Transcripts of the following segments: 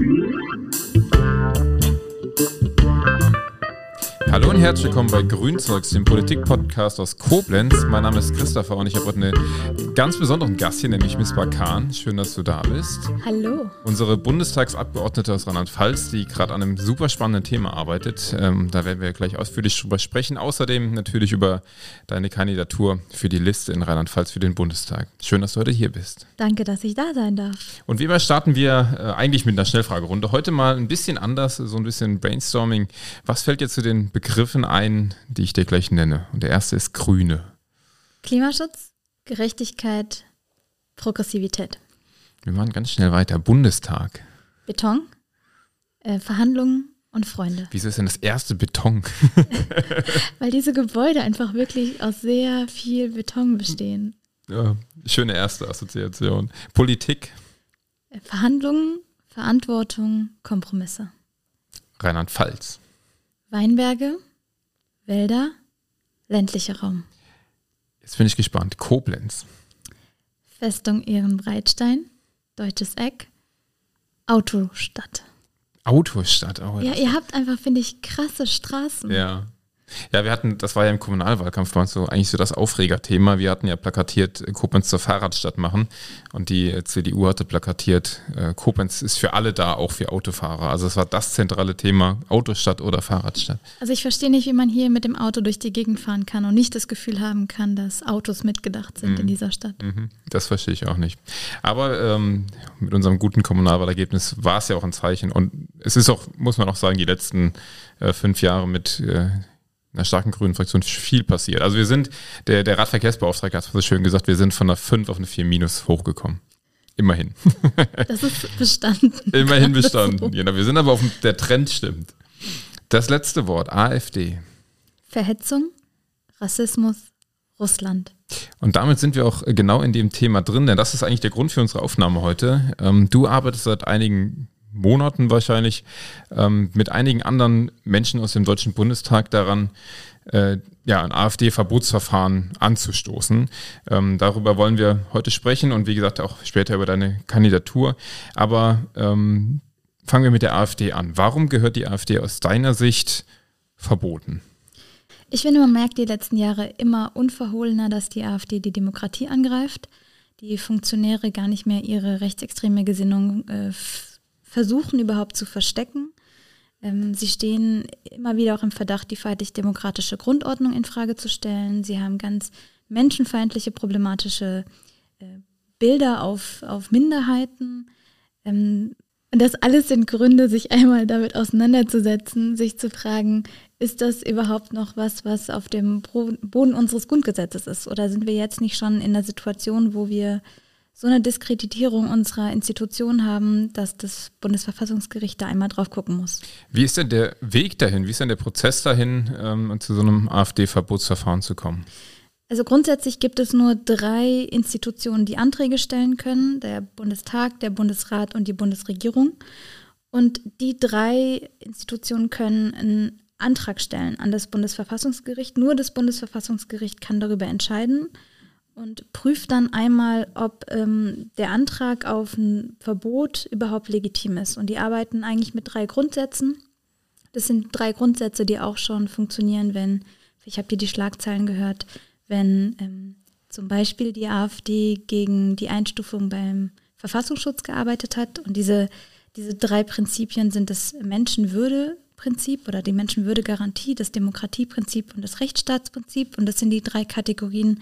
Hallo und herzlich willkommen bei Grünzeugs, dem Politik-Podcast aus Koblenz. Mein Name ist Christopher und ich habe heute einen ganz besonderen Gast hier, nämlich Misbah Khan. Schön, dass du da bist. Hallo. Unsere Bundestagsabgeordnete aus Rheinland-Pfalz, die gerade an einem super spannenden Thema arbeitet. Da werden wir gleich ausführlich drüber sprechen. Außerdem natürlich über deine Kandidatur für die Liste in Rheinland-Pfalz für den Bundestag. Schön, dass du heute hier bist. Danke, dass ich da sein darf. Und wie immer starten wir eigentlich mit einer Schnellfragerunde. Heute mal ein bisschen anders, so ein bisschen Brainstorming. Was fällt dir zu den Begriffen ein, die ich dir gleich nenne? Und der erste ist Grüne. Klimaschutz, Gerechtigkeit, Progressivität. Wir machen ganz schnell weiter. Bundestag. Beton, Verhandlungen und Freunde. Wieso ist denn das erste Beton? Weil diese Gebäude einfach wirklich aus sehr viel Beton bestehen. Ja, schöne erste Assoziation. Politik. Verhandlungen, Verantwortung, Kompromisse. Rheinland-Pfalz. Weinberge, Wälder, ländlicher Raum. Jetzt bin ich gespannt. Koblenz. Festung Ehrenbreitstein, Deutsches Eck, Autostadt. Autostadt. Oh, ja, ihr habt einfach, finde ich, krasse Straßen. Ja. Ja, wir hatten, das war ja im Kommunalwahlkampf bei uns so eigentlich so das Aufregerthema. Wir hatten ja plakatiert, Koblenz zur Fahrradstadt machen und die CDU hatte plakatiert, Koblenz ist für alle da, auch für Autofahrer. Also es war das zentrale Thema, Autostadt oder Fahrradstadt. Also ich verstehe nicht, wie man hier mit dem Auto durch die Gegend fahren kann und nicht das Gefühl haben kann, dass Autos mitgedacht sind in dieser Stadt. Das verstehe ich auch nicht. Aber mit unserem guten Kommunalwahlergebnis war es ja auch ein Zeichen und es ist auch, muss man auch sagen, die letzten 5 Jahre mit einer starken grünen Fraktion viel passiert. Also wir sind, der Radverkehrsbeauftragte hat so schön gesagt, wir sind von einer 5 auf eine 4- hochgekommen. Immerhin. Das ist bestanden. Immerhin bestanden. So. Genau, wir sind aber der Trend stimmt. Das letzte Wort, AfD. Verhetzung, Rassismus, Russland. Und damit sind wir auch genau in dem Thema drin, denn das ist eigentlich der Grund für unsere Aufnahme heute. Du arbeitest seit einigen Monaten wahrscheinlich mit einigen anderen Menschen aus dem Deutschen Bundestag daran, ein AfD-Verbotsverfahren anzustoßen. Darüber wollen wir heute sprechen und wie gesagt auch später über deine Kandidatur. Aber fangen wir mit der AfD an. Warum gehört die AfD aus deiner Sicht verboten? Ich finde, man merkt die letzten Jahre immer unverhohlener, dass die AfD die Demokratie angreift, die Funktionäre gar nicht mehr ihre rechtsextreme Gesinnung versuchen überhaupt zu verstecken. Sie stehen immer wieder auch im Verdacht, die freiheitlich-demokratische Grundordnung in Frage zu stellen. Sie haben ganz menschenfeindliche, problematische Bilder auf Minderheiten. Und das alles sind Gründe, sich einmal damit auseinanderzusetzen, sich zu fragen, ist das überhaupt noch was auf dem Boden unseres Grundgesetzes ist? Oder sind wir jetzt nicht schon in einer Situation, wo wir so eine Diskreditierung unserer Institution haben, dass das Bundesverfassungsgericht da einmal drauf gucken muss. Wie ist denn der Weg dahin? Wie ist denn der Prozess dahin, zu so einem AfD-Verbotsverfahren zu kommen? Also grundsätzlich gibt es nur 3 Institutionen, die Anträge stellen können. Der Bundestag, der Bundesrat und die Bundesregierung. Und die 3 Institutionen können einen Antrag stellen an das Bundesverfassungsgericht. Nur das Bundesverfassungsgericht kann darüber entscheiden und prüft dann einmal, ob der Antrag auf ein Verbot überhaupt legitim ist. Und die arbeiten eigentlich mit 3 Grundsätzen. Das sind 3 Grundsätze, die auch schon funktionieren, wenn, ich habe hier die Schlagzeilen gehört, wenn zum Beispiel die AfD gegen die Einstufung beim Verfassungsschutz gearbeitet hat. Und diese 3 Prinzipien sind das Menschenwürde-Prinzip oder die Menschenwürde-Garantie, das Demokratieprinzip und das Rechtsstaatsprinzip. Und das sind die 3 Kategorien,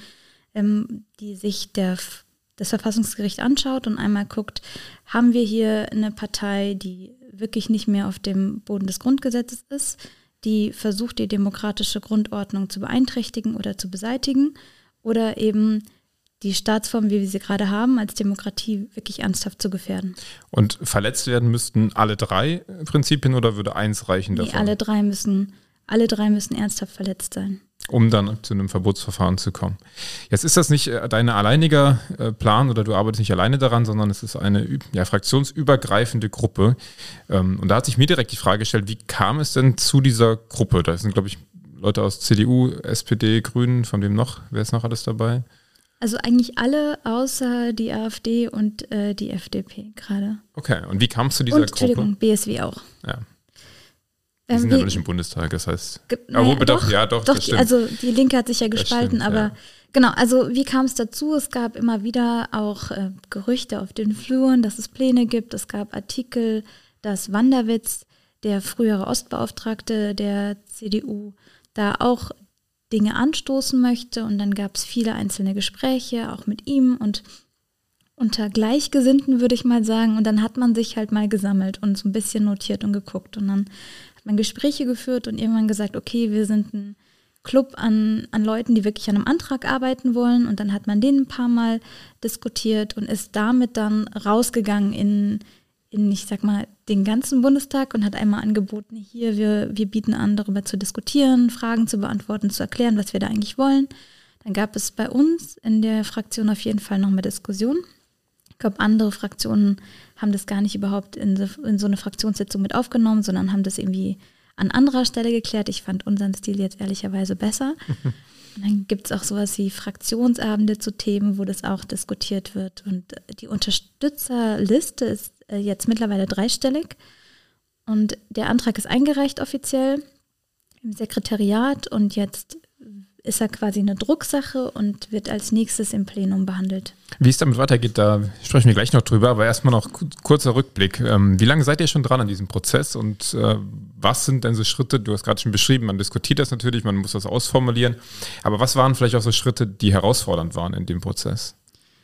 die sich das Verfassungsgericht anschaut und einmal guckt, haben wir hier eine Partei, die wirklich nicht mehr auf dem Boden des Grundgesetzes ist, die versucht, die demokratische Grundordnung zu beeinträchtigen oder zu beseitigen oder eben die Staatsform, wie wir sie gerade haben, als Demokratie wirklich ernsthaft zu gefährden. Und verletzt werden müssten alle 3 Prinzipien oder würde eins reichen davon? Nee, alle drei müssen ernsthaft verletzt sein. Um dann zu einem Verbotsverfahren zu kommen. Jetzt ist das nicht dein alleiniger Plan oder du arbeitest nicht alleine daran, sondern es ist eine fraktionsübergreifende Gruppe. Und da hat sich mir direkt die Frage gestellt, wie kam es denn zu dieser Gruppe? Da sind, glaube ich, Leute aus CDU, SPD, Grünen, von wem noch? Wer ist noch alles dabei? Also eigentlich alle außer die AfD und die FDP gerade. Okay, und wie kam es zu dieser Gruppe? Entschuldigung, BSW auch. Ja. Die sind ja noch nicht im Bundestag, das heißt. Doch, das stimmt. Also die Linke hat sich ja gespalten, stimmt, aber ja. Genau, also wie kam es dazu? Es gab immer wieder auch Gerüchte auf den Fluren, dass es Pläne gibt. Es gab Artikel, dass Wanderwitz, der frühere Ostbeauftragte der CDU, da auch Dinge anstoßen möchte. Und dann gab es viele einzelne Gespräche, auch mit ihm und unter Gleichgesinnten, würde ich mal sagen. Und dann hat man sich halt mal gesammelt und so ein bisschen notiert und geguckt. Und dann hat man Gespräche geführt und irgendwann gesagt, okay, wir sind ein Club an Leuten, die wirklich an einem Antrag arbeiten wollen. Und dann hat man den ein paar Mal diskutiert und ist damit dann rausgegangen in ich sag mal, den ganzen Bundestag und hat einmal angeboten, hier, wir bieten an, darüber zu diskutieren, Fragen zu beantworten, zu erklären, was wir da eigentlich wollen. Dann gab es bei uns in der Fraktion auf jeden Fall noch mehr Diskussionen. Ich glaube, andere Fraktionen haben das gar nicht überhaupt in so eine Fraktionssitzung mit aufgenommen, sondern haben das irgendwie an anderer Stelle geklärt. Ich fand unseren Stil jetzt ehrlicherweise besser. Und dann gibt es auch sowas wie Fraktionsabende zu Themen, wo das auch diskutiert wird. Und die Unterstützerliste ist jetzt mittlerweile 3-stellig. Und der Antrag ist eingereicht offiziell im Sekretariat und jetzt ist er quasi eine Drucksache und wird als nächstes im Plenum behandelt. Wie es damit weitergeht, da sprechen wir gleich noch drüber, aber erstmal noch kurzer Rückblick. Wie lange seid ihr schon dran an diesem Prozess und was sind denn so Schritte, du hast gerade schon beschrieben, man diskutiert das natürlich, man muss das ausformulieren, aber was waren vielleicht auch so Schritte, die herausfordernd waren in dem Prozess?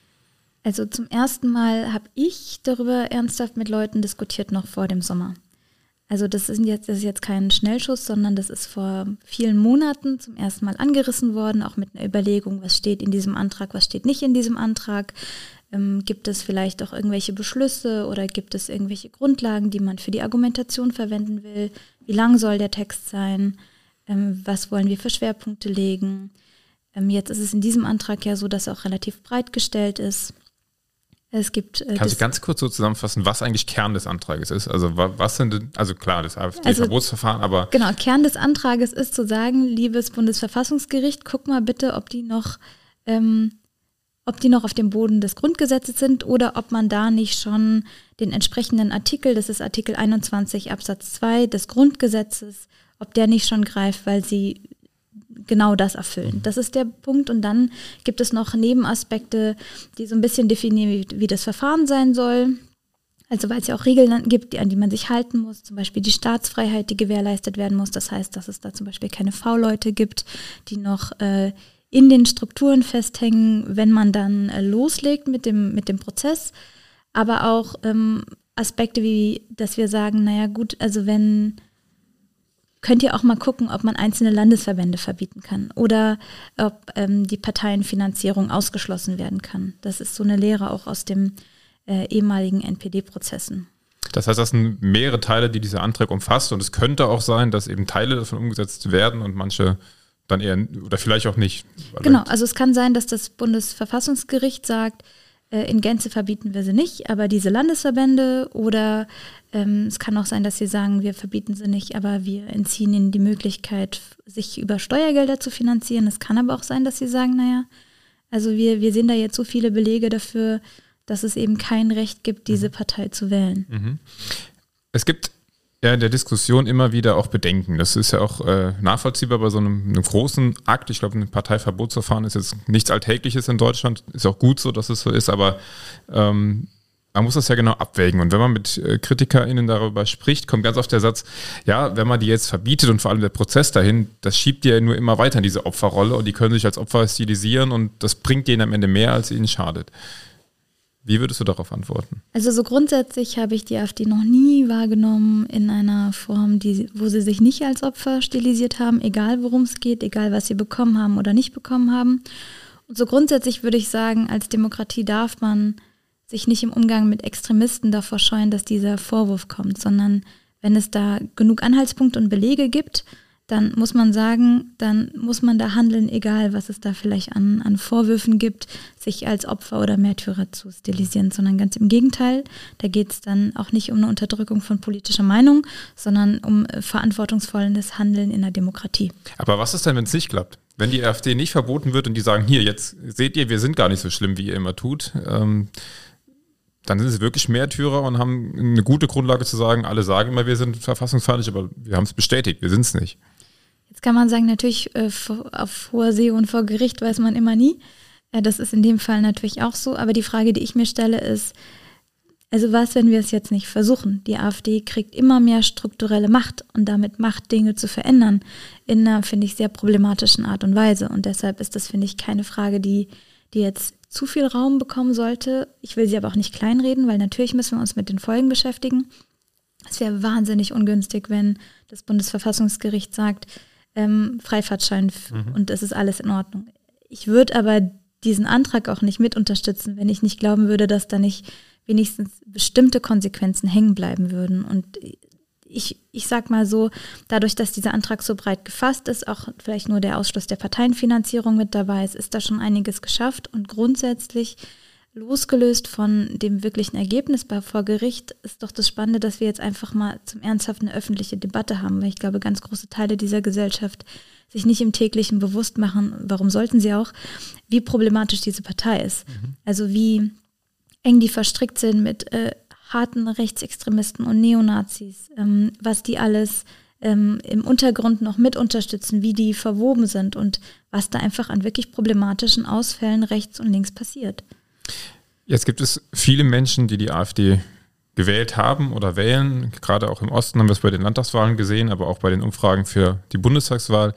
Also zum ersten Mal habe ich darüber ernsthaft mit Leuten diskutiert, noch vor dem Sommer. Also das ist jetzt kein Schnellschuss, sondern das ist vor vielen Monaten zum ersten Mal angerissen worden, auch mit einer Überlegung, was steht in diesem Antrag, was steht nicht in diesem Antrag. Gibt es vielleicht auch irgendwelche Beschlüsse oder gibt es irgendwelche Grundlagen, die man für die Argumentation verwenden will? Wie lang soll der Text sein? Was wollen wir für Schwerpunkte legen? Jetzt ist es in diesem Antrag ja so, dass er auch relativ breit gestellt ist. Es gibt, kannst du ganz kurz so zusammenfassen, was eigentlich Kern des Antrages ist? Also was sind denn, also klar, das AfD-Verbotsverfahren, aber... Genau, Kern des Antrages ist zu sagen, liebes Bundesverfassungsgericht, guck mal bitte, ob die noch auf dem Boden des Grundgesetzes sind oder ob man da nicht schon den entsprechenden Artikel, das ist Artikel 21 Absatz 2 des Grundgesetzes, ob der nicht schon greift, weil sie genau das erfüllen. Das ist der Punkt. Und dann gibt es noch Nebenaspekte, die so ein bisschen definieren, wie das Verfahren sein soll. Also weil es ja auch Regeln gibt, an die man sich halten muss. Zum Beispiel die Staatsfreiheit, die gewährleistet werden muss. Das heißt, dass es da zum Beispiel keine V-Leute gibt, die noch in den Strukturen festhängen, wenn man dann loslegt mit dem Prozess. Aber auch Aspekte wie, dass wir sagen, naja gut, also könnt ihr auch mal gucken, ob man einzelne Landesverbände verbieten kann oder ob die Parteienfinanzierung ausgeschlossen werden kann. Das ist so eine Lehre auch aus dem ehemaligen NPD-Prozessen. Das heißt, das sind mehrere Teile, die dieser Antrag umfasst und es könnte auch sein, dass eben Teile davon umgesetzt werden und manche dann eher oder vielleicht auch nicht. Genau, also es kann sein, dass das Bundesverfassungsgericht sagt, in Gänze verbieten wir sie nicht, aber diese Landesverbände oder es kann auch sein, dass sie sagen, wir verbieten sie nicht, aber wir entziehen ihnen die Möglichkeit, sich über Steuergelder zu finanzieren. Es kann aber auch sein, dass sie sagen, naja, also wir sehen da jetzt so viele Belege dafür, dass es eben kein Recht gibt, diese Partei zu wählen. Mhm. Es gibt ja in der Diskussion immer wieder auch Bedenken. Das ist ja auch nachvollziehbar bei so einem großen Akt. Ich glaube, ein Parteiverbotsverfahren ist jetzt nichts Alltägliches in Deutschland. Ist auch gut so, dass es so ist, aber man muss das ja genau abwägen. Und wenn man mit KritikerInnen darüber spricht, kommt ganz oft der Satz, ja, wenn man die jetzt verbietet und vor allem der Prozess dahin, das schiebt die ja nur immer weiter in diese Opferrolle und die können sich als Opfer stilisieren und das bringt denen am Ende mehr, als ihnen schadet. Wie würdest du darauf antworten? Also so grundsätzlich habe ich die AfD noch nie wahrgenommen in einer Form, wo sie sich nicht als Opfer stilisiert haben, egal worum es geht, egal was sie bekommen haben oder nicht bekommen haben. Und so grundsätzlich würde ich sagen, als Demokratie darf man sich nicht im Umgang mit Extremisten davor scheuen, dass dieser Vorwurf kommt, sondern wenn es da genug Anhaltspunkte und Belege gibt, dann muss man sagen, dann muss man da handeln, egal was es da vielleicht an Vorwürfen gibt, sich als Opfer oder Märtyrer zu stilisieren, sondern ganz im Gegenteil. Da geht es dann auch nicht um eine Unterdrückung von politischer Meinung, sondern um verantwortungsvolles Handeln in der Demokratie. Aber was ist denn, wenn es nicht klappt? Wenn die AfD nicht verboten wird und die sagen, hier, jetzt seht ihr, wir sind gar nicht so schlimm, wie ihr immer tut, dann sind sie wirklich Märtyrer und haben eine gute Grundlage zu sagen, alle sagen immer, wir sind verfassungsfeindlich, aber wir haben es bestätigt, wir sind es nicht. Jetzt kann man sagen, natürlich auf hoher See und vor Gericht weiß man immer nie. Das ist in dem Fall natürlich auch so. Aber die Frage, die ich mir stelle, ist, also was, wenn wir es jetzt nicht versuchen? Die AfD kriegt immer mehr strukturelle Macht und damit Macht, Dinge zu verändern in einer, finde ich, sehr problematischen Art und Weise. Und deshalb ist das, finde ich, keine Frage, die jetzt zu viel Raum bekommen sollte. Ich will sie aber auch nicht kleinreden, weil natürlich müssen wir uns mit den Folgen beschäftigen. Es wäre wahnsinnig ungünstig, wenn das Bundesverfassungsgericht sagt, Freifahrtschein und es ist alles in Ordnung. Ich würde aber diesen Antrag auch nicht mit unterstützen, wenn ich nicht glauben würde, dass da nicht wenigstens bestimmte Konsequenzen hängen bleiben würden. Und ich sag mal so, dadurch, dass dieser Antrag so breit gefasst ist, auch vielleicht nur der Ausschluss der Parteienfinanzierung mit dabei ist da schon einiges geschafft. Und grundsätzlich, losgelöst von dem wirklichen Ergebnis vor Gericht, ist doch das Spannende, dass wir jetzt einfach mal zum Ernsthaft eine öffentliche Debatte haben, weil ich glaube, ganz große Teile dieser Gesellschaft sich nicht im täglichen bewusst machen, warum sollten sie auch, wie problematisch diese Partei ist. Also wie eng die verstrickt sind mit harten Rechtsextremisten und Neonazis, was die alles im Untergrund noch mit unterstützen, wie die verwoben sind und was da einfach an wirklich problematischen Ausfällen rechts und links passiert. Jetzt gibt es viele Menschen, die AfD gewählt haben oder wählen. Gerade auch im Osten haben wir es bei den Landtagswahlen gesehen, aber auch bei den Umfragen für die Bundestagswahl.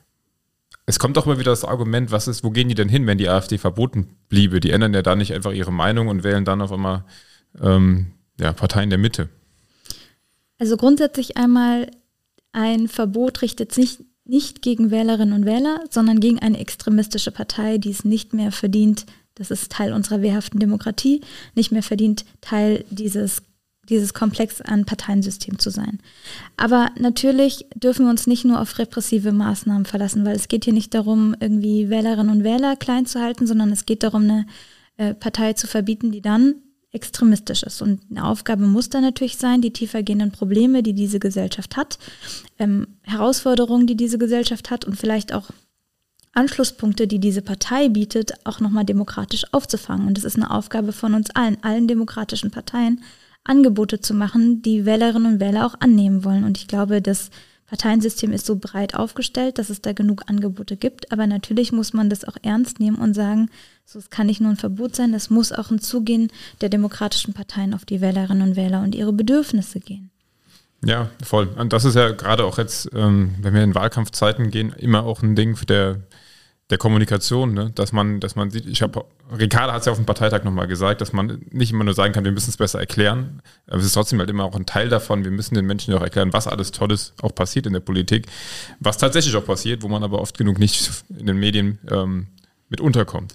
Es kommt auch immer wieder das Argument, wo gehen die denn hin, wenn die AfD verboten bliebe? Die ändern ja da nicht einfach ihre Meinung und wählen dann auf einmal Parteien der Mitte. Also grundsätzlich einmal, ein Verbot richtet sich nicht gegen Wählerinnen und Wähler, sondern gegen eine extremistische Partei, die es nicht mehr verdient, das ist Teil unserer wehrhaften Demokratie, nicht mehr verdient, Teil dieses Komplex an Parteiensystem zu sein. Aber natürlich dürfen wir uns nicht nur auf repressive Maßnahmen verlassen, weil es geht hier nicht darum, irgendwie Wählerinnen und Wähler klein zu halten, sondern es geht darum, eine Partei zu verbieten, die dann extremistisch ist. Und eine Aufgabe muss dann natürlich sein, die tiefergehenden Probleme, die diese Gesellschaft hat, Herausforderungen, die diese Gesellschaft hat und vielleicht auch Anschlusspunkte, die diese Partei bietet, auch nochmal demokratisch aufzufangen. Und es ist eine Aufgabe von uns allen demokratischen Parteien, Angebote zu machen, die Wählerinnen und Wähler auch annehmen wollen. Und ich glaube, das Parteiensystem ist so breit aufgestellt, dass es da genug Angebote gibt. Aber natürlich muss man das auch ernst nehmen und sagen, so, es kann nicht nur ein Verbot sein, es muss auch ein Zugehen der demokratischen Parteien auf die Wählerinnen und Wähler und ihre Bedürfnisse gehen. Ja, voll. Und das ist ja gerade auch jetzt, wenn wir in Wahlkampfzeiten gehen, immer auch ein Ding der Kommunikation, ne? Dass man sieht, Ricarda hat es ja auf dem Parteitag nochmal gesagt, dass man nicht immer nur sagen kann, wir müssen es besser erklären. Aber es ist trotzdem halt immer auch ein Teil davon, wir müssen den Menschen ja auch erklären, was alles Tolles auch passiert in der Politik, was tatsächlich auch passiert, wo man aber oft genug nicht in den Medien mit unterkommt.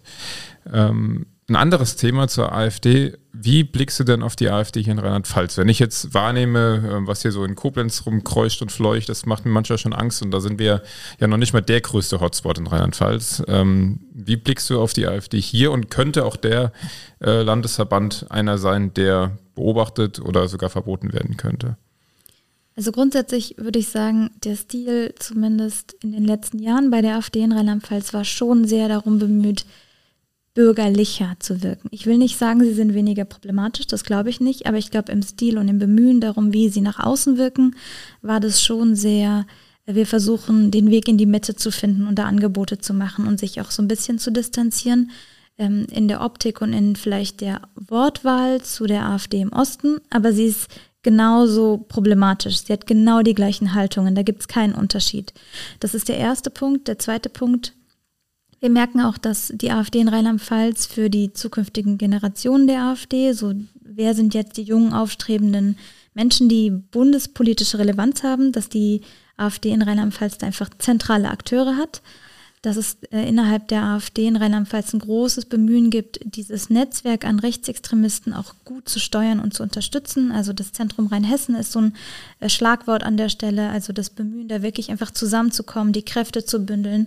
Ein anderes Thema zur AfD. Wie blickst du denn auf die AfD hier in Rheinland-Pfalz? Wenn ich jetzt wahrnehme, was hier so in Koblenz rumkreucht und fleucht, das macht mir manchmal schon Angst und da sind wir ja noch nicht mal der größte Hotspot in Rheinland-Pfalz. Wie blickst du auf die AfD hier und könnte auch der Landesverband einer sein, der beobachtet oder sogar verboten werden könnte? Also grundsätzlich würde ich sagen, der Stil zumindest in den letzten Jahren bei der AfD in Rheinland-Pfalz war schon sehr darum bemüht, bürgerlicher zu wirken. Ich will nicht sagen, sie sind weniger problematisch, das glaube ich nicht, aber ich glaube im Stil und im Bemühen darum, wie sie nach außen wirken, war das schon sehr, wir versuchen den Weg in die Mitte zu finden und da Angebote zu machen und sich auch so ein bisschen zu distanzieren in der Optik und in vielleicht der Wortwahl zu der AfD im Osten, aber sie ist genauso problematisch. Sie hat genau die gleichen Haltungen, da gibt es keinen Unterschied. Das ist der erste Punkt. Der zweite Punkt, wir merken auch, dass die AfD in Rheinland-Pfalz für die zukünftigen Generationen der AfD, so wer sind jetzt die jungen, aufstrebenden Menschen, die bundespolitische Relevanz haben, dass die AfD in Rheinland-Pfalz da einfach zentrale Akteure hat, dass es innerhalb der AfD in Rheinland-Pfalz ein großes Bemühen gibt, dieses Netzwerk an Rechtsextremisten auch gut zu steuern und zu unterstützen. Also das Zentrum Rheinhessen ist so ein Schlagwort an der Stelle, also das Bemühen, da wirklich einfach zusammenzukommen, die Kräfte zu bündeln,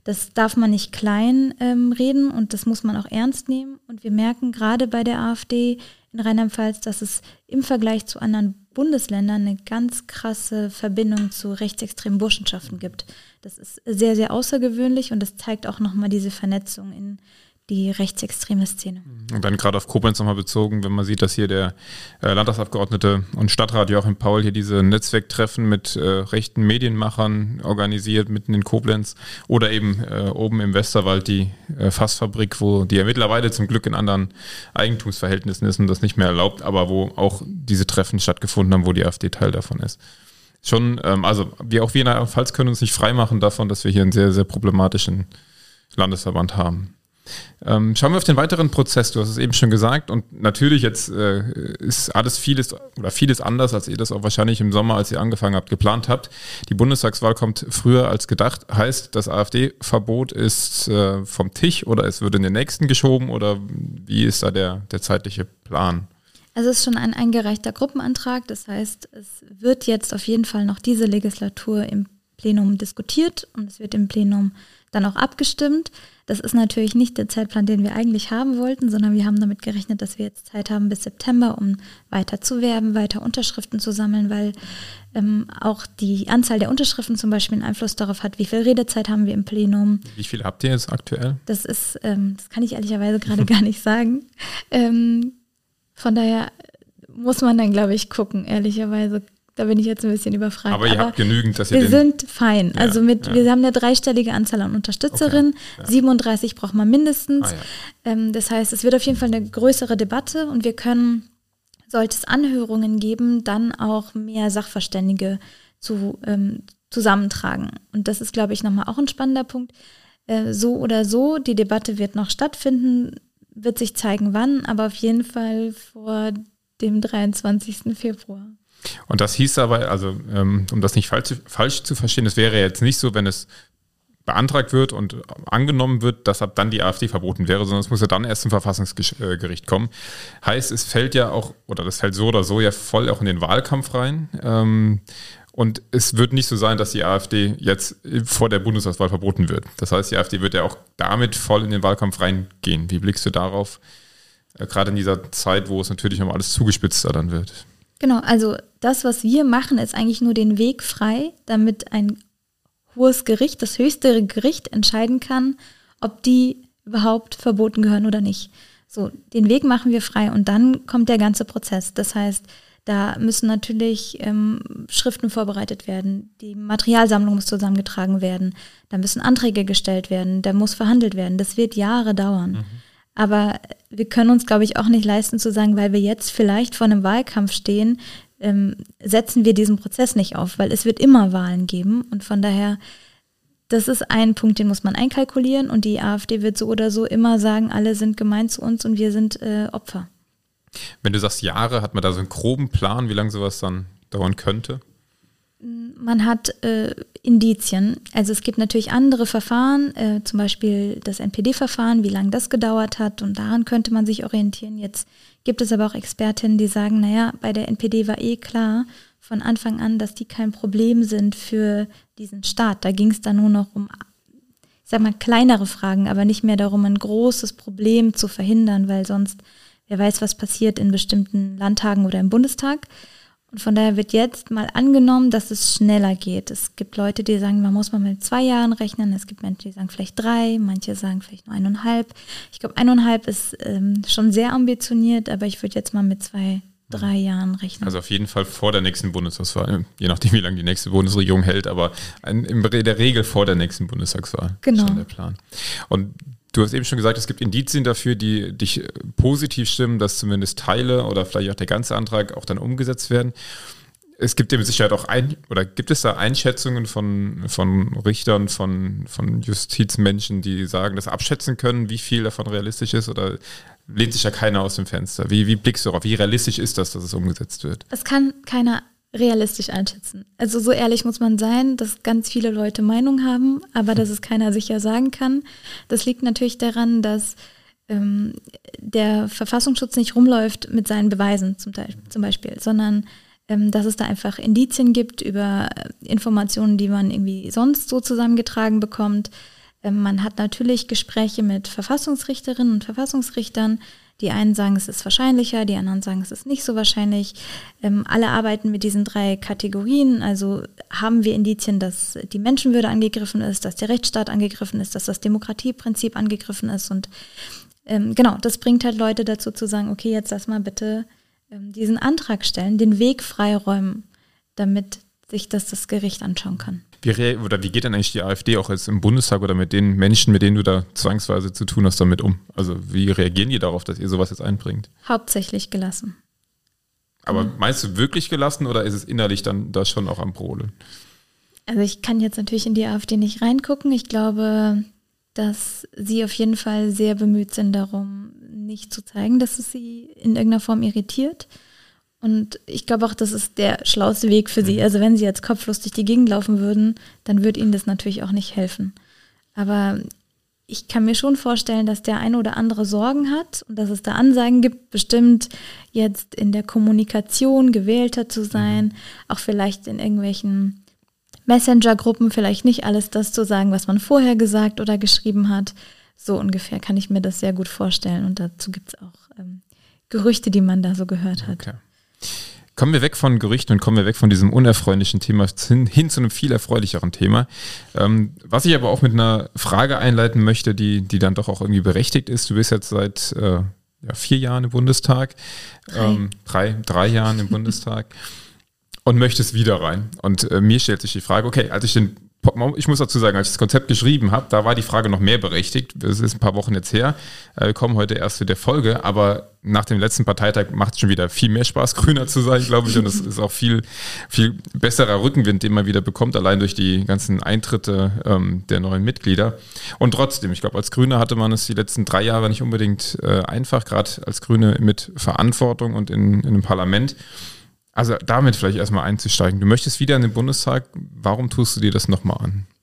Das darf man nicht klein reden und das muss man auch ernst nehmen. Und wir merken gerade bei der AfD in Rheinland-Pfalz, dass es im Vergleich zu anderen Bundesländern eine ganz krasse Verbindung zu rechtsextremen Burschenschaften gibt. Das ist sehr, sehr außergewöhnlich und das zeigt auch nochmal diese Vernetzung in die rechtsextreme Szene. Und dann gerade auf Koblenz nochmal bezogen, wenn man sieht, dass hier der Landtagsabgeordnete und Stadtrat Joachim Paul hier diese Netzwerktreffen mit rechten Medienmachern organisiert, mitten in Koblenz oder eben oben im Westerwald die Fassfabrik, die ja mittlerweile zum Glück in anderen Eigentumsverhältnissen ist und das nicht mehr erlaubt, aber wo auch diese Treffen stattgefunden haben, wo die AfD Teil davon ist. Schon, also wir in der Pfalz können uns nicht freimachen davon, dass wir hier einen sehr, sehr problematischen Landesverband haben. Schauen wir auf den weiteren Prozess. Du hast es eben schon gesagt und natürlich jetzt ist vieles anders, als ihr das auch wahrscheinlich im Sommer, als ihr angefangen habt, geplant habt. Die Bundestagswahl kommt früher als gedacht. Heißt, das AfD-Verbot ist vom Tisch oder es wird in den nächsten geschoben oder wie ist da der zeitliche Plan? Also es ist schon ein eingereichter Gruppenantrag. Das heißt, es wird jetzt auf jeden Fall noch diese Legislatur im Plenum diskutiert und es wird im Plenum dann auch abgestimmt. Das ist natürlich nicht der Zeitplan, den wir eigentlich haben wollten, sondern wir haben damit gerechnet, dass wir jetzt Zeit haben bis September, um weiter zu werben, weiter Unterschriften zu sammeln, weil auch die Anzahl der Unterschriften zum Beispiel einen Einfluss darauf hat, wie viel Redezeit haben wir im Plenum. Wie viel habt ihr jetzt aktuell? Das kann ich ehrlicherweise gerade gar nicht sagen. Von daher muss man dann, glaube ich, gucken, ehrlicherweise. Da bin ich jetzt ein bisschen überfragt. Aber ihr habt genügend, dass ihr wir sind fein. Ja, also wir haben eine dreistellige Anzahl an Unterstützerinnen. Okay, ja. 37 braucht man mindestens. Das heißt, es wird auf jeden Fall eine größere Debatte und wir können, sollte es Anhörungen geben, dann auch mehr Sachverständige zusammentragen. Und das ist, glaube ich, nochmal auch ein spannender Punkt. So oder so, die Debatte wird noch stattfinden, wird sich zeigen, wann, aber auf jeden Fall vor dem 23. Februar. Und das hieß aber, also um das nicht falsch zu verstehen, es wäre jetzt nicht so, wenn es beantragt wird und angenommen wird, dass ab dann die AfD verboten wäre, sondern es muss ja dann erst zum Verfassungsgericht kommen. Heißt, es fällt ja auch, oder das fällt so oder so ja voll auch in den Wahlkampf rein. Und es wird nicht so sein, dass die AfD jetzt vor der Bundestagswahl verboten wird. Das heißt, die AfD wird ja auch damit voll in den Wahlkampf reingehen. Wie blickst du darauf? Gerade in dieser Zeit, wo es natürlich nochmal alles zugespitzter dann wird. Genau, also das, was wir machen, ist eigentlich nur den Weg frei, damit ein hohes Gericht, das höchste Gericht entscheiden kann, ob die überhaupt verboten gehören oder nicht. So, den Weg machen wir frei und dann kommt der ganze Prozess. Das heißt, da müssen natürlich Schriften vorbereitet werden, die Materialsammlung muss zusammengetragen werden, da müssen Anträge gestellt werden, da muss verhandelt werden. Das wird Jahre dauern. Mhm. Aber wir können uns, glaube ich, auch nicht leisten zu sagen, weil wir jetzt vielleicht vor einem Wahlkampf stehen, setzen wir diesen Prozess nicht auf, weil es wird immer Wahlen geben. Und von daher, das ist ein Punkt, den muss man einkalkulieren. Und die AfD wird so oder so immer sagen, alle sind gemein zu uns und wir sind Opfer. Wenn du sagst Jahre, hat man da so einen groben Plan, wie lange sowas dann dauern könnte? Man hat Indizien. Also es gibt natürlich andere Verfahren, zum Beispiel das NPD-Verfahren, wie lange das gedauert hat und daran könnte man sich orientieren. Jetzt gibt es aber auch Expertinnen, die sagen, naja, bei der NPD war klar von Anfang an, dass die kein Problem sind für diesen Staat. Da ging es dann nur noch um, ich sag mal, kleinere Fragen, aber nicht mehr darum, ein großes Problem zu verhindern, weil sonst, wer weiß, was passiert in bestimmten Landtagen oder im Bundestag. Und von daher wird jetzt mal angenommen, dass es schneller geht. Es gibt Leute, die sagen, man muss mal mit 2 Jahren rechnen. Es gibt Menschen, die sagen vielleicht 3, manche sagen vielleicht nur 1,5. Ich glaube, 1,5 ist schon sehr ambitioniert, aber ich würde jetzt mal mit 2, 3 Jahren rechnen. Also auf jeden Fall vor der nächsten Bundestagswahl, je nachdem, wie lange die nächste Bundesregierung hält, aber in der Regel vor der nächsten Bundestagswahl. Genau. Ist schon der Plan. Und du hast eben schon gesagt, es gibt Indizien dafür, die dich positiv stimmen, dass zumindest Teile oder vielleicht auch der ganze Antrag auch dann umgesetzt werden. Es gibt ja mit Sicherheit auch gibt es da Einschätzungen von Richtern, von Justizmenschen, die sagen, das abschätzen können, wie viel davon realistisch ist, oder lehnt sich ja keiner aus dem Fenster? Wie blickst du darauf? Wie realistisch ist das, dass es umgesetzt wird? Es kann keiner realistisch einschätzen. Also so ehrlich muss man sein, dass ganz viele Leute Meinung haben, aber dass es keiner sicher sagen kann. Das liegt natürlich daran, dass der Verfassungsschutz nicht rumläuft mit seinen Beweisen zum Beispiel, sondern dass es da einfach Indizien gibt über Informationen, die man irgendwie sonst so zusammengetragen bekommt. Man hat natürlich Gespräche mit Verfassungsrichterinnen und Verfassungsrichtern. Die einen sagen, es ist wahrscheinlicher, die anderen sagen, es ist nicht so wahrscheinlich. Alle arbeiten mit diesen 3 Kategorien. Also haben wir Indizien, dass die Menschenwürde angegriffen ist, dass der Rechtsstaat angegriffen ist, dass das Demokratieprinzip angegriffen ist. Und genau, das bringt halt Leute dazu zu sagen, okay, jetzt lass mal bitte diesen Antrag stellen, den Weg freiräumen, damit sich das Gericht anschauen kann. Wie geht denn eigentlich die AfD auch jetzt im Bundestag oder mit den Menschen, mit denen du da zwangsweise zu tun hast, damit um? Also wie reagieren die darauf, dass ihr sowas jetzt einbringt? Hauptsächlich gelassen. Aber meinst du wirklich gelassen oder ist es innerlich dann da schon auch am Brodeln? Also ich kann jetzt natürlich in die AfD nicht reingucken. Ich glaube, dass sie auf jeden Fall sehr bemüht sind darum, nicht zu zeigen, dass es sie in irgendeiner Form irritiert. Und ich glaube auch, das ist der schlauste Weg für sie. Also wenn sie jetzt kopflos durch die Gegend laufen würden, dann würde ihnen das natürlich auch nicht helfen. Aber ich kann mir schon vorstellen, dass der eine oder andere Sorgen hat und dass es da Ansagen gibt, bestimmt jetzt in der Kommunikation gewählter zu sein, auch vielleicht in irgendwelchen Messenger-Gruppen vielleicht nicht alles das zu sagen, was man vorher gesagt oder geschrieben hat. So ungefähr kann ich mir das sehr gut vorstellen. Und dazu gibt es auch Gerüchte, die man da so gehört hat. Okay. Kommen wir weg von Gerüchten und kommen wir weg von diesem unerfreulichen Thema hin zu einem viel erfreulicheren Thema. Was ich aber auch mit einer Frage einleiten möchte, die dann doch auch irgendwie berechtigt ist. Du bist jetzt seit 4 Jahren im Bundestag, 3 Jahren im Bundestag und möchtest wieder rein. Und mir stellt sich die Frage, okay, ich muss dazu sagen, als ich das Konzept geschrieben habe, da war die Frage noch mehr berechtigt. Das ist ein paar Wochen jetzt her. Wir kommen heute erst zu der Folge, aber nach dem letzten Parteitag macht es schon wieder viel mehr Spaß, Grüner zu sein, glaube ich. Und es ist auch viel, viel besserer Rückenwind, den man wieder bekommt, allein durch die ganzen Eintritte der neuen Mitglieder. Und trotzdem, ich glaube, als Grüner hatte man es die letzten 3 Jahre nicht unbedingt einfach, gerade als Grüne mit Verantwortung und in einem Parlament. Also damit vielleicht erstmal einzusteigen. Du möchtest wieder in den Bundestag. Warum tust du dir das nochmal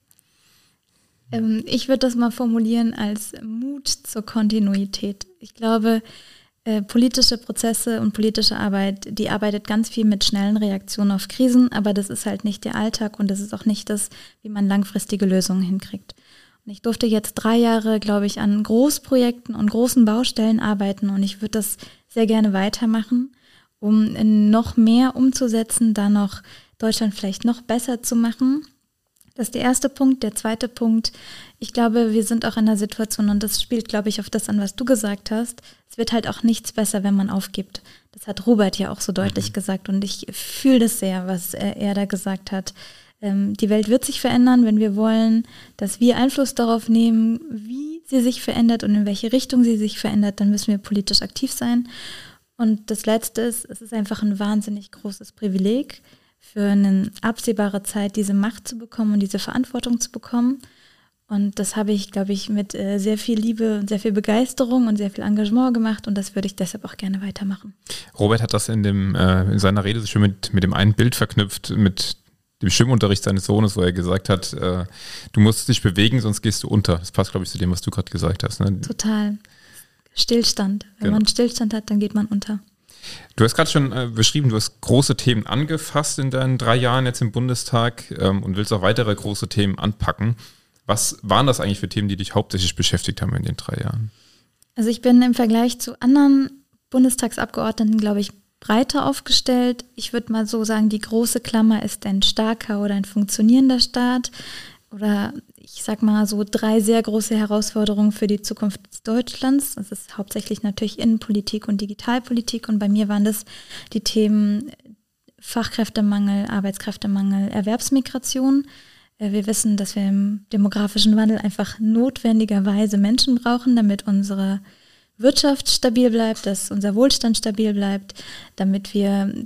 an? Ich würde das mal formulieren als Mut zur Kontinuität. Ich glaube, politische Prozesse und politische Arbeit, die arbeitet ganz viel mit schnellen Reaktionen auf Krisen, aber das ist halt nicht der Alltag und das ist auch nicht das, wie man langfristige Lösungen hinkriegt. Und ich durfte jetzt 3 Jahre, glaube ich, an Großprojekten und großen Baustellen arbeiten und ich würde das sehr gerne weitermachen, um noch mehr umzusetzen, da noch Deutschland vielleicht noch besser zu machen. Das ist der erste Punkt. Der zweite Punkt, ich glaube, wir sind auch in einer Situation, und das spielt, glaube ich, auf das an, was du gesagt hast, es wird halt auch nichts besser, wenn man aufgibt. Das hat Robert ja auch so deutlich gesagt und ich fühle das sehr, was er da gesagt hat. Die Welt wird sich verändern, wenn wir wollen, dass wir Einfluss darauf nehmen, wie sie sich verändert und in welche Richtung sie sich verändert, dann müssen wir politisch aktiv sein. Und das Letzte ist, es ist einfach ein wahnsinnig großes Privileg, für eine absehbare Zeit diese Macht zu bekommen und diese Verantwortung zu bekommen. Und das habe ich, glaube ich, mit sehr viel Liebe und sehr viel Begeisterung und sehr viel Engagement gemacht und das würde ich deshalb auch gerne weitermachen. Robert hat das in seiner Rede so schön mit dem einen Bild verknüpft, mit dem Schwimmunterricht seines Sohnes, wo er gesagt hat, du musst dich bewegen, sonst gehst du unter. Das passt, glaube ich, zu dem, was du gerade gesagt hast. Ne? Total. Stillstand. Wenn man Stillstand hat, dann geht man unter. Du hast gerade schon beschrieben, du hast große Themen angefasst in deinen 3 Jahren jetzt im Bundestag und willst auch weitere große Themen anpacken. Was waren das eigentlich für Themen, die dich hauptsächlich beschäftigt haben in den 3 Jahren? Also ich bin im Vergleich zu anderen Bundestagsabgeordneten, glaube ich, breiter aufgestellt. Ich würde mal so sagen, die große Klammer ist ein starker oder ein funktionierender Staat. Oder ich sag mal so 3 sehr große Herausforderungen für die Zukunft Deutschlands. Das ist hauptsächlich natürlich Innenpolitik und Digitalpolitik. Und bei mir waren das die Themen Fachkräftemangel, Arbeitskräftemangel, Erwerbsmigration. Wir wissen, dass wir im demografischen Wandel einfach notwendigerweise Menschen brauchen, damit unsere Wirtschaft stabil bleibt, dass unser Wohlstand stabil bleibt, damit wir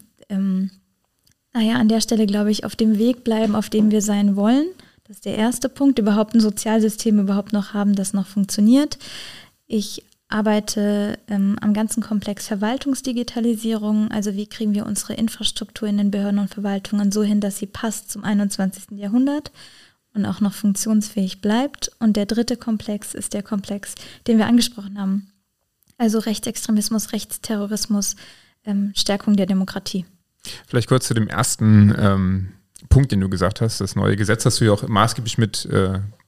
an der Stelle, glaube ich, auf dem Weg bleiben, auf dem wir sein wollen. Das ist der erste Punkt, überhaupt ein Sozialsystem überhaupt noch haben, das noch funktioniert. Ich arbeite am ganzen Komplex Verwaltungsdigitalisierung, also wie kriegen wir unsere Infrastruktur in den Behörden und Verwaltungen so hin, dass sie passt zum 21. Jahrhundert und auch noch funktionsfähig bleibt. Und der dritte Komplex ist der Komplex, den wir angesprochen haben, also Rechtsextremismus, Rechtsterrorismus, Stärkung der Demokratie. Vielleicht kurz zu dem ersten Punkt, den du gesagt hast, das neue Gesetz hast du ja auch maßgeblich mit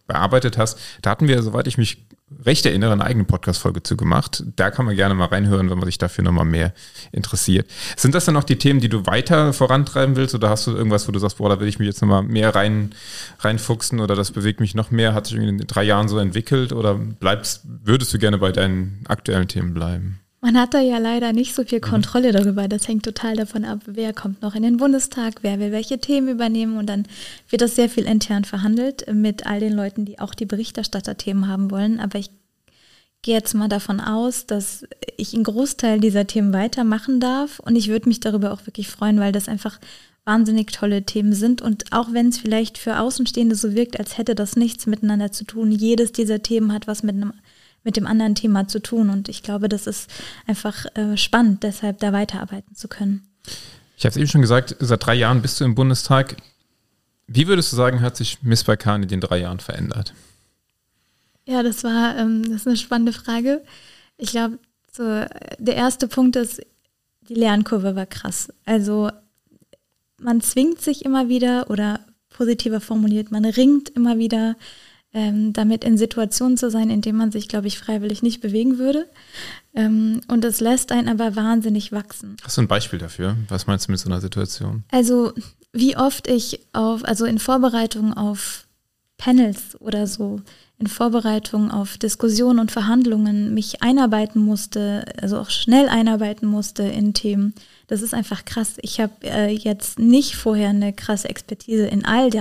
bearbeitet hast. Da hatten wir, soweit ich mich recht erinnere, eine eigene Podcast-Folge zu gemacht. Da kann man gerne mal reinhören, wenn man sich dafür nochmal mehr interessiert. Sind das dann noch die Themen, die du weiter vorantreiben willst, oder hast du irgendwas, wo du sagst, boah, da will ich mich jetzt nochmal mehr reinfuchsen oder das bewegt mich noch mehr? Hat sich irgendwie in 3 Jahren so entwickelt oder würdest du gerne bei deinen aktuellen Themen bleiben? Man hat da ja leider nicht so viel Kontrolle darüber. Das hängt total davon ab, wer kommt noch in den Bundestag, wer will welche Themen übernehmen, und dann wird das sehr viel intern verhandelt mit all den Leuten, die auch die Berichterstatterthemen haben wollen. Aber ich gehe jetzt mal davon aus, dass ich einen Großteil dieser Themen weitermachen darf, und ich würde mich darüber auch wirklich freuen, weil das einfach wahnsinnig tolle Themen sind, und auch wenn es vielleicht für Außenstehende so wirkt, als hätte das nichts miteinander zu tun, jedes dieser Themen hat was mit dem anderen Thema zu tun, und ich glaube, das ist einfach spannend, deshalb da weiterarbeiten zu können. Ich habe es eben schon gesagt, seit 3 Jahren bist du im Bundestag. Wie würdest du sagen, hat sich Miss Balkan in den 3 Jahren verändert? Ja, das ist eine spannende Frage. Ich glaube, so, der erste Punkt ist, die Lernkurve war krass. Also man zwingt sich immer wieder, oder positiver formuliert, man ringt immer wieder damit in Situationen zu sein, in denen man sich, glaube ich, freiwillig nicht bewegen würde. Und das lässt einen aber wahnsinnig wachsen. Hast du ein Beispiel dafür? Was meinst du mit so einer Situation? Also wie oft ich in Vorbereitung auf Panels oder so, in Vorbereitung auf Diskussionen und Verhandlungen mich einarbeiten musste, also auch schnell einarbeiten musste in Themen. Das ist einfach krass. Ich habe jetzt nicht vorher eine krasse Expertise in allen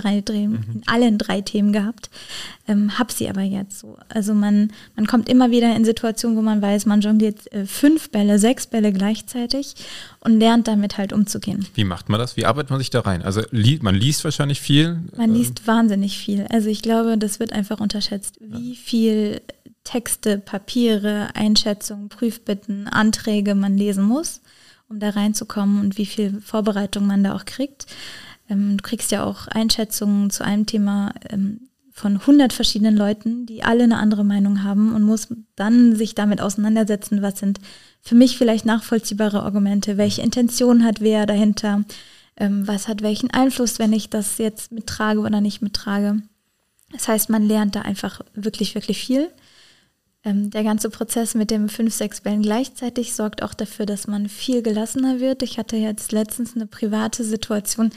3 Themen gehabt, habe sie aber jetzt so. Also man kommt immer wieder in Situationen, wo man weiß, man jongliert 5 Bälle, 6 Bälle gleichzeitig und lernt damit halt umzugehen. Wie macht man das? Wie arbeitet man sich da rein? Also man liest wahrscheinlich viel. Man liest wahnsinnig viel. Also ich glaube, das wird einfach unterschätzt, wie viel Texte, Papiere, Einschätzungen, Prüfbitten, Anträge man lesen muss, um da reinzukommen, und wie viel Vorbereitung man da auch kriegt. Du kriegst ja auch Einschätzungen zu einem Thema von 100 verschiedenen Leuten, die alle eine andere Meinung haben, und muss dann sich damit auseinandersetzen, was sind für mich vielleicht nachvollziehbare Argumente, welche Intention hat wer dahinter, was hat welchen Einfluss, wenn ich das jetzt mittrage oder nicht mittrage. Das heißt, man lernt da einfach wirklich, wirklich viel. Der ganze Prozess mit den 5, 6 Bällen gleichzeitig sorgt auch dafür, dass man viel gelassener wird. Ich hatte jetzt letztens eine private Situation.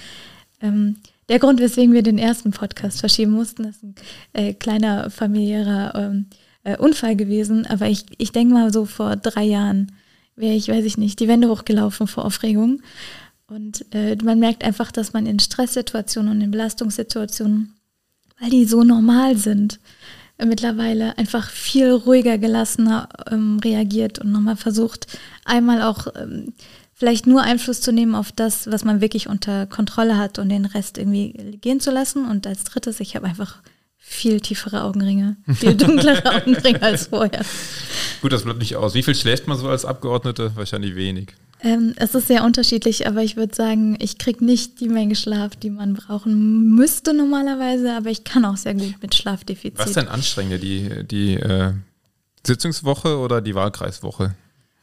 Der Grund, weswegen wir den ersten Podcast verschieben mussten, ist ein kleiner familiärer Unfall gewesen. Aber ich denke mal, so vor 3 Jahren wäre ich, weiß ich nicht, die Wände hochgelaufen vor Aufregung. Und man merkt einfach, dass man in Stresssituationen und in Belastungssituationen, weil die so normal sind, mittlerweile einfach viel ruhiger, gelassener reagiert und nochmal versucht, einmal auch vielleicht nur Einfluss zu nehmen auf das, was man wirklich unter Kontrolle hat, und den Rest irgendwie gehen zu lassen. Und als drittes, ich habe einfach viel tiefere Augenringe, viel dunklere Augenringe als vorher. Gut, das bleibt nicht aus. Wie viel schläft man so als Abgeordnete? Wahrscheinlich wenig. Es ist sehr unterschiedlich, aber ich würde sagen, ich kriege nicht die Menge Schlaf, die man brauchen müsste normalerweise, aber ich kann auch sehr gut mit Schlafdefizit. Was ist denn anstrengender, die Sitzungswoche oder die Wahlkreiswoche?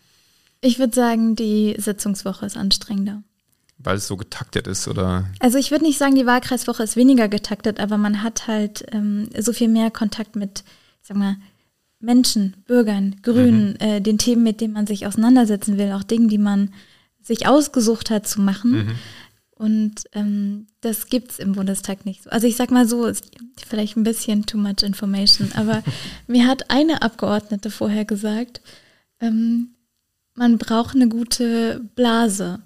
Ich würde sagen, die Sitzungswoche ist anstrengender. Weil es so getaktet ist, oder? Also ich würde nicht sagen, die Wahlkreiswoche ist weniger getaktet, aber man hat halt so viel mehr Kontakt mit, ich sag mal, Menschen, Bürgern, Grünen, den Themen, mit denen man sich auseinandersetzen will, auch Dingen, die man sich ausgesucht hat zu machen. Und das gibt es im Bundestag nicht so. Also ich sag mal so, ist vielleicht ein bisschen too much information, aber mir hat eine Abgeordnete vorher gesagt, man braucht eine gute Blase.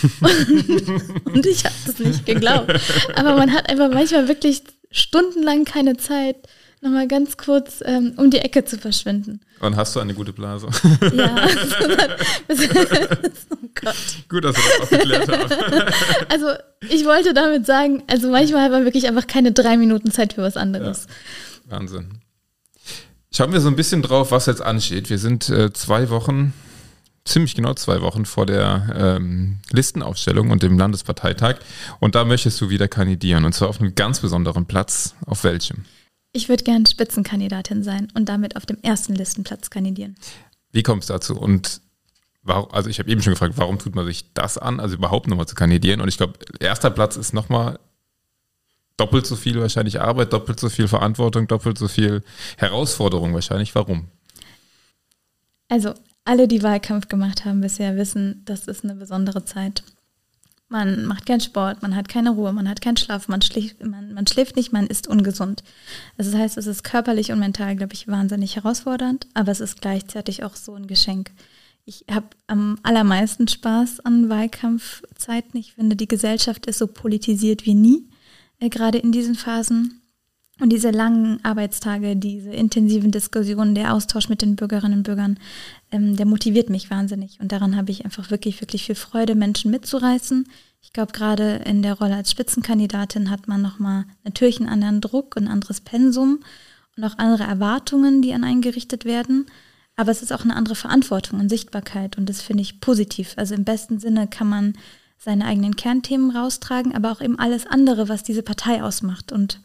Und ich habe das nicht geglaubt. Aber man hat einfach manchmal wirklich stundenlang keine Zeit, nochmal ganz kurz um die Ecke zu verschwinden. Und hast du eine gute Blase? Ja. Oh Gott. Gut, dass wir das auch geklärt haben. Also ich wollte damit sagen, also manchmal hat man wirklich einfach keine 3 Minuten Zeit für was anderes. Ja. Wahnsinn. Schauen wir so ein bisschen drauf, was jetzt ansteht. Wir sind 2 Wochen, ziemlich genau 2 Wochen vor der Listenaufstellung und dem Landesparteitag. Und da möchtest du wieder kandidieren. Und zwar auf einem ganz besonderen Platz. Auf welchem? Ich würde gerne Spitzenkandidatin sein und damit auf dem ersten Listenplatz kandidieren. Wie kommt es dazu? Und warum, also ich habe eben schon gefragt, warum tut man sich das an, also überhaupt nochmal zu kandidieren? Und ich glaube, erster Platz ist nochmal doppelt so viel wahrscheinlich Arbeit, doppelt so viel Verantwortung, doppelt so viel Herausforderung wahrscheinlich. Warum? Also alle, die Wahlkampf gemacht haben bisher, wissen, das ist eine besondere Zeit. Man macht keinen Sport, man hat keine Ruhe, man hat keinen Schlaf, man schläft nicht, man ist ungesund. Das heißt, es ist körperlich und mental, glaube ich, wahnsinnig herausfordernd, aber es ist gleichzeitig auch so ein Geschenk. Ich habe am allermeisten Spaß an Wahlkampfzeiten. Ich finde, die Gesellschaft ist so politisiert wie nie, gerade in diesen Phasen. Und diese langen Arbeitstage, diese intensiven Diskussionen, der Austausch mit den Bürgerinnen und Bürgern, der motiviert mich wahnsinnig. Und daran habe ich einfach wirklich, wirklich viel Freude, Menschen mitzureißen. Ich glaube, gerade in der Rolle als Spitzenkandidatin hat man nochmal natürlich einen anderen Druck, ein anderes Pensum und auch andere Erwartungen, die an einen gerichtet werden. Aber es ist auch eine andere Verantwortung und Sichtbarkeit. Und das finde ich positiv. Also im besten Sinne kann man seine eigenen Kernthemen raustragen, aber auch eben alles andere, was diese Partei ausmacht. Und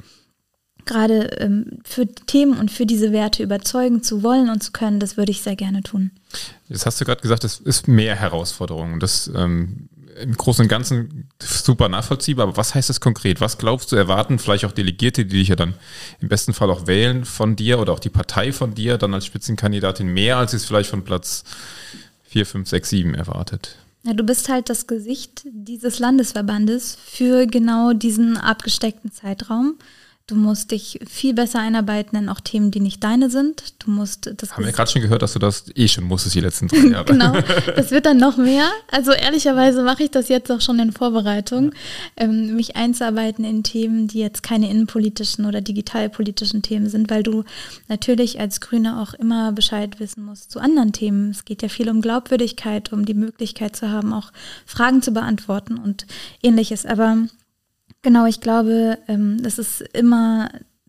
gerade für Themen und für diese Werte überzeugen zu wollen und zu können, das würde ich sehr gerne tun. Jetzt hast du gerade gesagt, es ist mehr Herausforderungen. Das im Großen und Ganzen super nachvollziehbar. Aber was heißt das konkret? Was glaubst du, erwarten vielleicht auch Delegierte, die dich ja dann im besten Fall auch wählen von dir oder auch die Partei von dir, dann als Spitzenkandidatin mehr, als es vielleicht von Platz 4, 5, 6, 7 erwartet? Ja, du bist halt das Gesicht dieses Landesverbandes für genau diesen abgesteckten Zeitraum. Du musst dich viel besser einarbeiten in auch Themen, die nicht deine sind. Du musst das haben wir gerade schon gehört, dass du das schon musstest die letzten 3 Jahre. Genau, das wird dann noch mehr. Also ehrlicherweise mache ich das jetzt auch schon in Vorbereitung, mich einzuarbeiten in Themen, die jetzt keine innenpolitischen oder digitalpolitischen Themen sind, weil du natürlich als Grüne auch immer Bescheid wissen musst zu anderen Themen. Es geht ja viel um Glaubwürdigkeit, um die Möglichkeit zu haben, auch Fragen zu beantworten und Ähnliches. Aber genau, ich glaube, es ist immer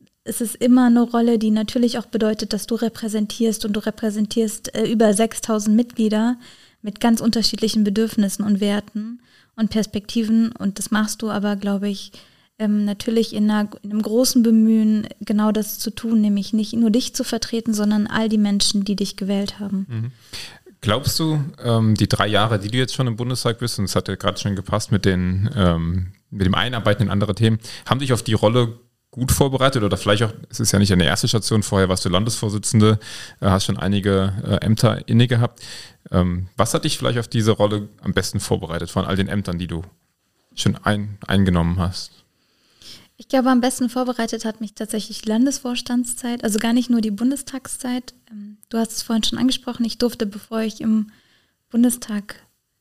eine Rolle, die natürlich auch bedeutet, dass du repräsentierst und du repräsentierst über 6.000 Mitglieder mit ganz unterschiedlichen Bedürfnissen und Werten und Perspektiven und das machst du aber, glaube ich, natürlich in einem großen Bemühen, genau das zu tun, nämlich nicht nur dich zu vertreten, sondern all die Menschen, die dich gewählt haben. Mhm. Glaubst du, die 3 Jahre, die du jetzt schon im Bundestag bist, und es hat ja gerade schon gepasst mit dem Einarbeiten in andere Themen, haben dich auf die Rolle gut vorbereitet oder vielleicht auch, es ist ja nicht eine erste Station, vorher warst du Landesvorsitzende, hast schon einige Ämter inne gehabt. Was hat dich vielleicht auf diese Rolle am besten vorbereitet von all den Ämtern, die du schon eingenommen hast? Ich glaube, am besten vorbereitet hat mich tatsächlich die Landesvorstandszeit, also gar nicht nur die Bundestagszeit. Du hast es vorhin schon angesprochen, ich durfte, bevor ich im Bundestag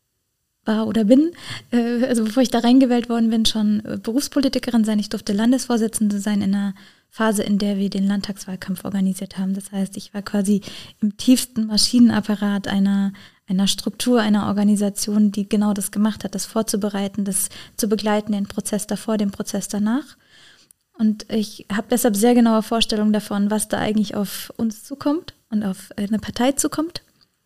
war oder bin, also bevor ich da reingewählt worden bin, schon Berufspolitikerin sein. Ich durfte Landesvorsitzende sein in einer Phase, in der wir den Landtagswahlkampf organisiert haben. Das heißt, ich war quasi im tiefsten Maschinenapparat einer Struktur, einer Organisation, die genau das gemacht hat, das vorzubereiten, das zu begleiten, den Prozess davor, den Prozess danach. Und ich habe deshalb sehr genaue Vorstellungen davon, was da eigentlich auf uns zukommt und auf eine Partei zukommt.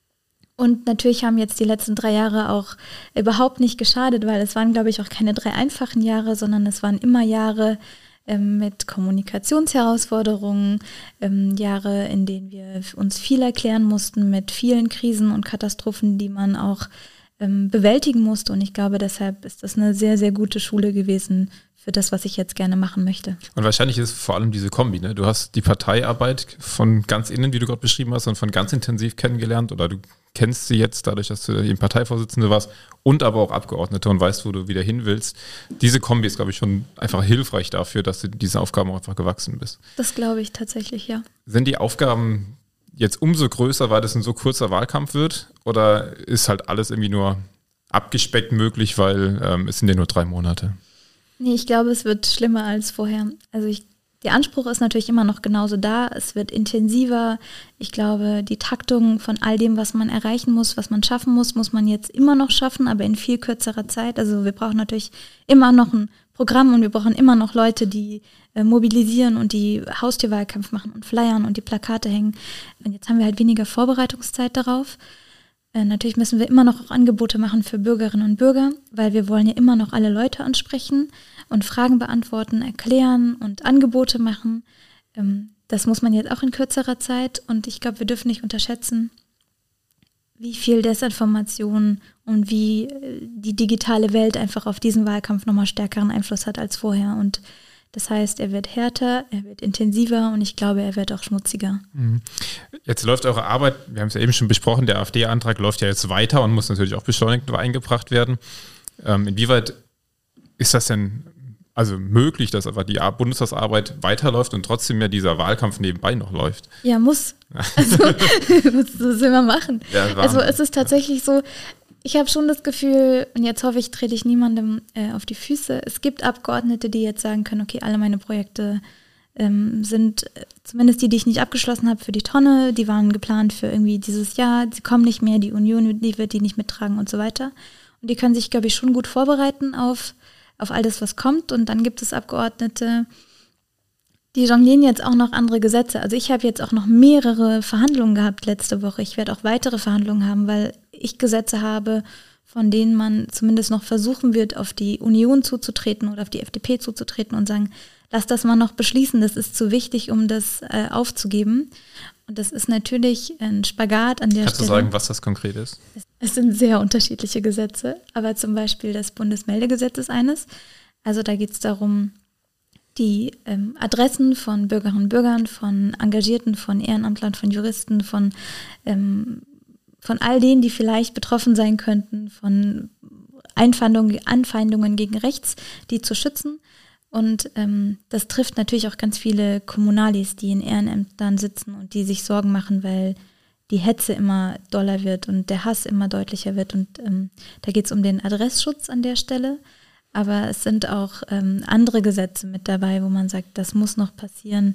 Und natürlich haben jetzt die letzten 3 Jahre auch überhaupt nicht geschadet, weil es waren, glaube ich, auch keine 3 einfachen Jahre, sondern es waren immer Jahre mit Kommunikationsherausforderungen, Jahre, in denen wir uns viel erklären mussten, mit vielen Krisen und Katastrophen, die man auch bewältigen musste. Und ich glaube, deshalb ist das eine sehr, sehr gute Schule gewesen für das, was ich jetzt gerne machen möchte. Und wahrscheinlich ist es vor allem diese Kombi, ne? Du hast die Parteiarbeit von ganz innen, wie du gerade beschrieben hast, und von ganz intensiv kennengelernt oder du kennst sie jetzt dadurch, dass du eben Parteivorsitzende warst und aber auch Abgeordnete und weißt, wo du wieder hin willst. Diese Kombi ist, glaube ich, schon einfach hilfreich dafür, dass du diese Aufgaben auch einfach gewachsen bist. Das glaube ich tatsächlich, ja. Sind die Aufgaben jetzt umso größer, weil das ein so kurzer Wahlkampf wird? Oder ist halt alles irgendwie nur abgespeckt möglich, weil es sind ja nur 3 Monate? Nee, ich glaube, es wird schlimmer als vorher. Also der Anspruch ist natürlich immer noch genauso da. Es wird intensiver. Ich glaube, die Taktung von all dem, was man erreichen muss, was man schaffen muss, muss man jetzt immer noch schaffen, aber in viel kürzerer Zeit. Also wir brauchen natürlich immer noch ein Programm und wir brauchen immer noch Leute, die mobilisieren und die Haustürwahlkampf machen und flyern und die Plakate hängen. Und jetzt haben wir halt weniger Vorbereitungszeit darauf. Natürlich müssen wir immer noch auch Angebote machen für Bürgerinnen und Bürger, weil wir wollen ja immer noch alle Leute ansprechen und Fragen beantworten, erklären und Angebote machen. Das muss man jetzt auch in kürzerer Zeit und ich glaube, wir dürfen nicht unterschätzen, wie viel Desinformation und wie die digitale Welt einfach auf diesen Wahlkampf nochmal stärkeren Einfluss hat als vorher. Und Das heißt, er wird härter, er wird intensiver und ich glaube, er wird auch schmutziger. Jetzt läuft eure Arbeit, wir haben es ja eben schon besprochen, der AfD-Antrag läuft ja jetzt weiter und muss natürlich auch beschleunigt eingebracht werden. Inwieweit ist das denn möglich, dass aber die Bundestagsarbeit weiterläuft und trotzdem ja dieser Wahlkampf nebenbei noch läuft? Ja, muss. Also, das will man machen. Ja, also es ist tatsächlich so, ich habe schon das Gefühl, und jetzt hoffe ich, trete ich niemandem auf die Füße, es gibt Abgeordnete, die jetzt sagen können, okay, alle meine Projekte sind, zumindest die ich nicht abgeschlossen habe, für die Tonne, die waren geplant für irgendwie dieses Jahr, sie kommen nicht mehr, die Union, die wird die nicht mittragen und so weiter. Und die können sich, glaube ich, schon gut vorbereiten auf all das, was kommt. Und dann gibt es Abgeordnete, die jonglieren jetzt auch noch andere Gesetze. Also ich habe jetzt auch noch mehrere Verhandlungen gehabt letzte Woche. Ich werde auch weitere Verhandlungen haben, weil ich Gesetze habe, von denen man zumindest noch versuchen wird, auf die Union zuzutreten oder auf die FDP zuzutreten und sagen, lass das mal noch beschließen, das ist zu wichtig, um das aufzugeben. Und das ist natürlich ein Spagat an der Stelle. Kannst du sagen, was das konkret ist? Es sind sehr unterschiedliche Gesetze, aber zum Beispiel das Bundesmeldegesetz ist eines. Also da geht es darum, die Adressen von Bürgerinnen und Bürgern, von Engagierten, von Ehrenamtlern, von Juristen, von all denen, die vielleicht betroffen sein könnten, von Anfeindungen gegen rechts, die zu schützen. Und das trifft natürlich auch ganz viele Kommunalis, die in Ehrenämtern sitzen und die sich Sorgen machen, weil die Hetze immer doller wird und der Hass immer deutlicher wird. Und da geht es um den Adressschutz an der Stelle. Aber es sind auch andere Gesetze mit dabei, wo man sagt, das muss noch passieren.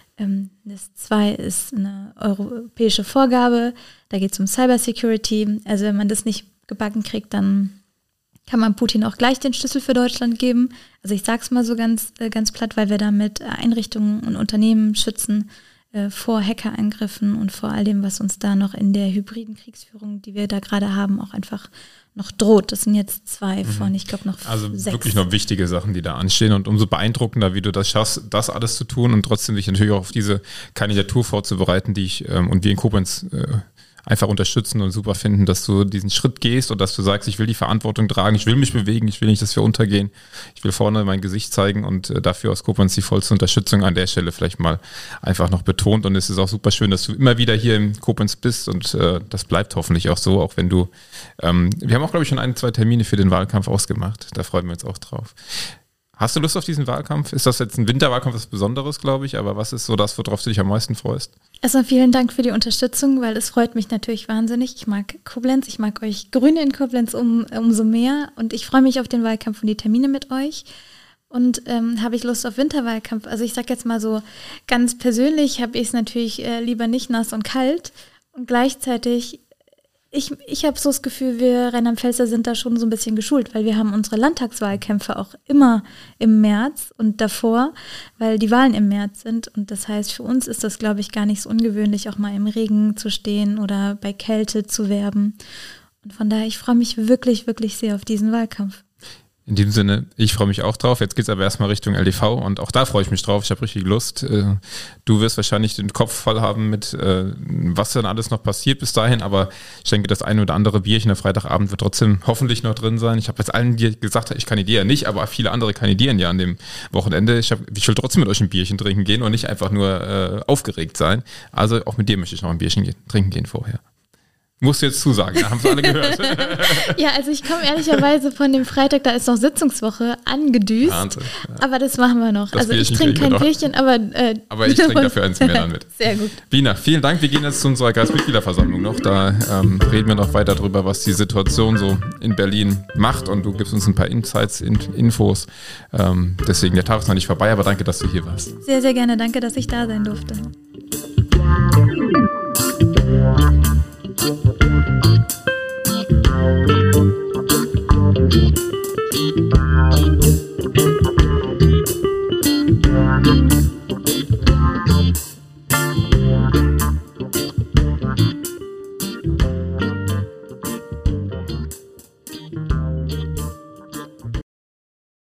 Das 2 ist eine europäische Vorgabe. Da geht es um Cybersecurity. Also wenn man das nicht gebacken kriegt, dann kann man Putin auch gleich den Schlüssel für Deutschland geben. Also ich sage es mal so ganz platt, weil wir damit Einrichtungen und Unternehmen schützen vor Hackerangriffen und vor all dem, was uns da noch in der hybriden Kriegsführung, die wir da gerade haben, auch einfach noch droht. Das sind jetzt 2 von, ich glaube, noch 6. Also wirklich noch wichtige Sachen, die da anstehen und umso beeindruckender, wie du das schaffst, das alles zu tun und trotzdem dich natürlich auch auf diese Kandidatur vorzubereiten, die ich und wir in Koblenz einfach unterstützen und super finden, dass du diesen Schritt gehst und dass du sagst, ich will die Verantwortung tragen, ich will mich bewegen, ich will nicht, dass wir untergehen, ich will vorne mein Gesicht zeigen und dafür aus Koblenz die vollste Unterstützung an der Stelle vielleicht mal einfach noch betont und es ist auch super schön, dass du immer wieder hier in Koblenz bist und das bleibt hoffentlich auch so, auch wenn du, wir haben auch glaube ich schon 1-2 Termine für den Wahlkampf ausgemacht, da freuen wir uns auch drauf. Hast du Lust auf diesen Wahlkampf? Ist das jetzt ein Winterwahlkampf, was Besonderes, glaube ich, aber was ist so das, worauf du dich am meisten freust? Erstmal vielen Dank für die Unterstützung, weil es freut mich natürlich wahnsinnig. Ich mag Koblenz, ich mag euch Grüne in Koblenz umso mehr und ich freue mich auf den Wahlkampf und die Termine mit euch. Und habe ich Lust auf Winterwahlkampf? Also ich sage jetzt mal so, ganz persönlich habe ich es natürlich lieber nicht nass und kalt und gleichzeitig ich habe so das Gefühl, wir Rheinland-Pfälzer sind da schon so ein bisschen geschult, weil wir haben unsere Landtagswahlkämpfe auch immer im März und davor, weil die Wahlen im März sind. Und das heißt, für uns ist das, glaube ich, gar nicht so ungewöhnlich, auch mal im Regen zu stehen oder bei Kälte zu werben. Und von daher, ich freue mich wirklich, wirklich sehr auf diesen Wahlkampf. In diesem Sinne, ich freue mich auch drauf. Jetzt geht's aber erstmal Richtung LDV und auch da freue ich mich drauf. Ich habe richtig Lust. Du wirst wahrscheinlich den Kopf voll haben mit, was dann alles noch passiert bis dahin, aber ich denke, das eine oder andere Bierchen am Freitagabend wird trotzdem hoffentlich noch drin sein. Ich habe jetzt allen, die gesagt haben, ich kandidiere nicht, aber viele andere kandidieren ja an dem Wochenende. Ich will trotzdem mit euch ein Bierchen trinken gehen und nicht einfach nur aufgeregt sein. Also auch mit dir möchte ich noch ein Bierchen trinken gehen vorher. Musst du jetzt zusagen, haben es alle gehört. Ja, also ich komme ehrlicherweise von dem Freitag, da ist noch Sitzungswoche, angedüst. Wahnsinn, ja. Aber das machen wir noch. Also ich trinke kein Bierchen, aber ich trinke dafür eins mehr dann mit. Sehr gut. Bina, vielen Dank. Wir gehen jetzt zu unserer Kreismitgliederversammlung noch. Da reden wir noch weiter drüber, was die Situation so in Berlin macht und du gibst uns ein paar Insights, Infos. Deswegen, der Tag ist noch nicht vorbei, aber danke, dass du hier warst. Sehr, sehr gerne. Danke, dass ich da sein durfte.